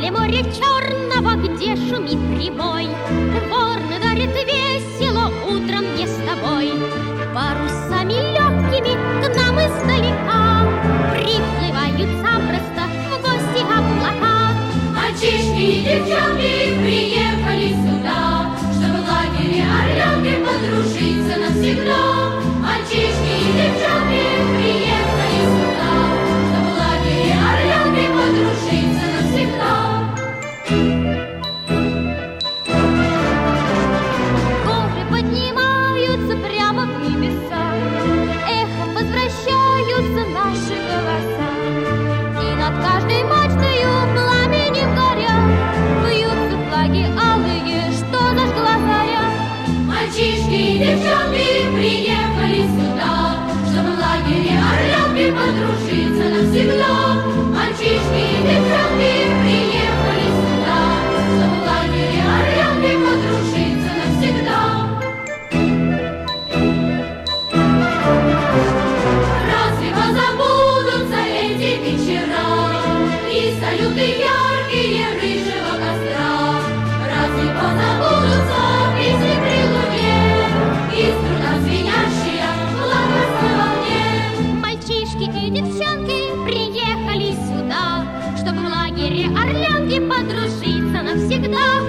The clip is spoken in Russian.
Возле моря черного, где шумит прибой, Ворны дарит весело утром мне с тобой. Парусами легкими к нам издалека приплывают запросто в гости облака. Мальчишки и девчонки приехали сюда, чтобы в лагере Орлянки подружиться навсегда. Мальчишки и девчонки приехали сюда, чтобы в лагере Орлянки подружиться навсегда. Горы поднимаются прямо в небеса, эхом возвращаются наши голоса. И над каждой мачтою пламенем горя вьются флаги алые, что зажгла заря. Мальчишки и девчонки приехали сюда, чтобы в лагере Орлянки подружиться навсегда. Мальчишки и девчонки приехали сюда, чтобы в лагере Орлянки подружиться навсегда. Разве позабудутся эти вечера и салюты яркие рыжего костра? Разве позабудутся песни при луне и струна звенящая в лагерной волне? Мальчишки и девчонки приехали сюда, чтобы в лагере Орлянки подружиться навсегда.